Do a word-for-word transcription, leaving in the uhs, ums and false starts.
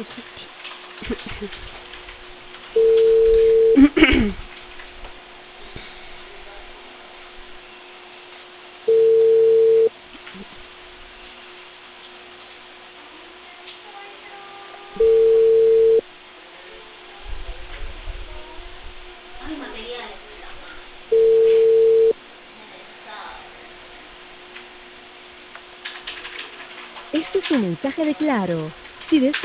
Este es un mensaje de Claro. Si deseas